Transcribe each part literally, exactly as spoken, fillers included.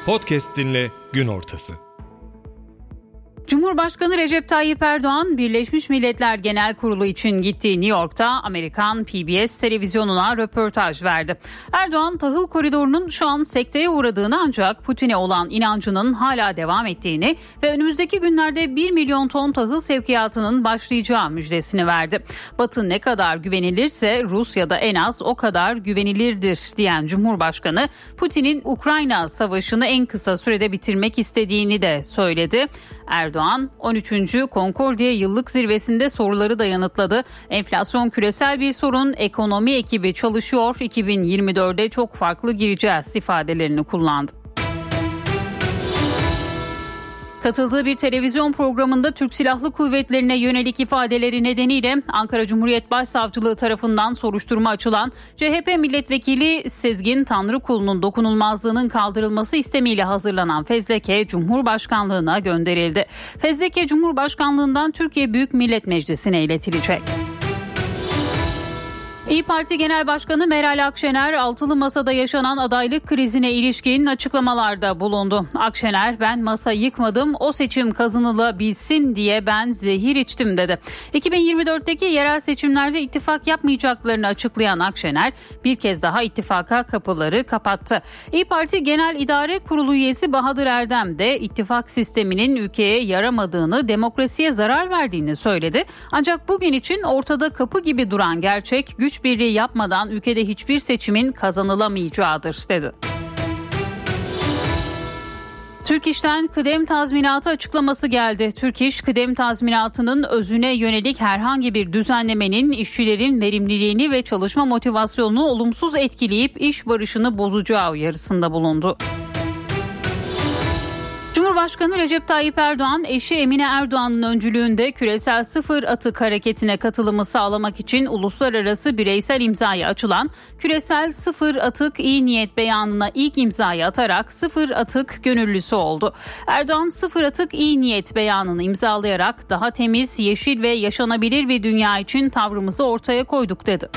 Podcast dinle gün ortası. Cumhurbaşkanı Recep Tayyip Erdoğan, Birleşmiş Milletler Genel Kurulu için gittiği New York'ta Amerikan P B S televizyonuna röportaj verdi. Erdoğan, tahıl koridorunun şu an sekteye uğradığını ancak Putin'e olan inancının hala devam ettiğini ve önümüzdeki günlerde bir milyon ton tahıl sevkiyatının başlayacağı müjdesini verdi. Batı ne kadar güvenilirse Rusya da en az o kadar güvenilirdir diyen Cumhurbaşkanı, Putin'in Ukrayna savaşını en kısa sürede bitirmek istediğini de söyledi. Erdoğan, on üçüncü Concordia yıllık zirvesinde soruları da yanıtladı. Enflasyon küresel bir sorun, ekonomi ekibi çalışıyor, iki bin yirmi dörde çok farklı gireceğiz ifadelerini kullandı. Katıldığı bir televizyon programında Türk Silahlı Kuvvetleri'ne yönelik ifadeleri nedeniyle Ankara Cumhuriyet Başsavcılığı tarafından soruşturma açılan C H P Milletvekili Sezgin Tanrıkulu'nun dokunulmazlığının kaldırılması istemiyle hazırlanan fezleke Cumhurbaşkanlığına gönderildi. Fezleke Cumhurbaşkanlığından Türkiye Büyük Millet Meclisi'ne iletilecek. İYİ Parti Genel Başkanı Meral Akşener, altılı masada yaşanan adaylık krizine ilişkin açıklamalarda bulundu. Akşener, ben masa yıkmadım, o seçim kazanılabilsin diye ben zehir içtim dedi. iki bin yirmi dörtteki yerel seçimlerde ittifak yapmayacaklarını açıklayan Akşener, bir kez daha ittifaka kapıları kapattı. İYİ Parti Genel İdare Kurulu üyesi Bahadır Erdem de ittifak sisteminin ülkeye yaramadığını, demokrasiye zarar verdiğini söyledi. Ancak bugün için ortada kapı gibi duran gerçek, güç birliği yapmadan ülkede hiçbir seçimin kazanılamayacağıdır dedi. Türk İş'ten kıdem tazminatı açıklaması geldi. Türk İş, kıdem tazminatının özüne yönelik herhangi bir düzenlemenin işçilerin verimliliğini ve çalışma motivasyonunu olumsuz etkileyip iş barışını bozacağı uyarısında bulundu. Cumhurbaşkanı Recep Tayyip Erdoğan, eşi Emine Erdoğan'ın öncülüğünde küresel sıfır atık hareketine katılımı sağlamak için uluslararası bireysel imzaya açılan küresel sıfır atık iyi niyet beyanına ilk imzayı atarak sıfır atık gönüllüsü oldu. Erdoğan, sıfır atık iyi niyet beyanını imzalayarak daha temiz, yeşil ve yaşanabilir bir dünya için tavrımızı ortaya koyduk dedi.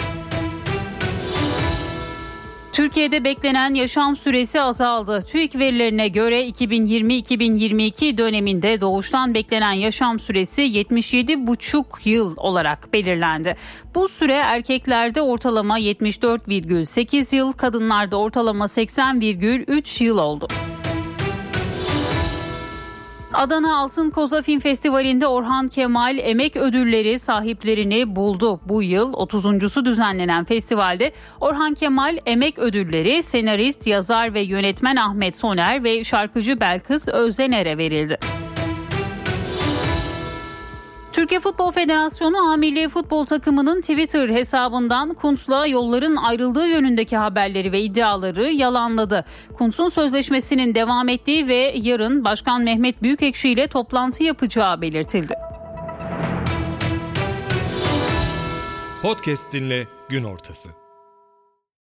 Türkiye'de beklenen yaşam süresi azaldı. TÜİK verilerine göre iki bin yirmi iki bin yirmi iki döneminde doğuştan beklenen yaşam süresi yetmiş yedi buçuk yıl olarak belirlendi. Bu süre erkeklerde ortalama yetmiş dört virgül sekiz yıl, kadınlarda ortalama seksen virgül üç yıl oldu. Adana Altın Koza Film Festivali'nde Orhan Kemal Emek Ödülleri sahiplerini buldu. Bu yıl otuzuncusu düzenlenen festivalde Orhan Kemal Emek Ödülleri senarist, yazar ve yönetmen Ahmet Soner ve şarkıcı Belkıs Özdener'e verildi. Türkiye Futbol Federasyonu A Milli Futbol takımının Twitter hesabından Kuntz'la yolların ayrıldığı yönündeki haberleri ve iddiaları yalanladı. Kuntz'un sözleşmesinin devam ettiği ve yarın Başkan Mehmet Büyükekşi ile toplantı yapacağı belirtildi. Podcast dinle gün ortası.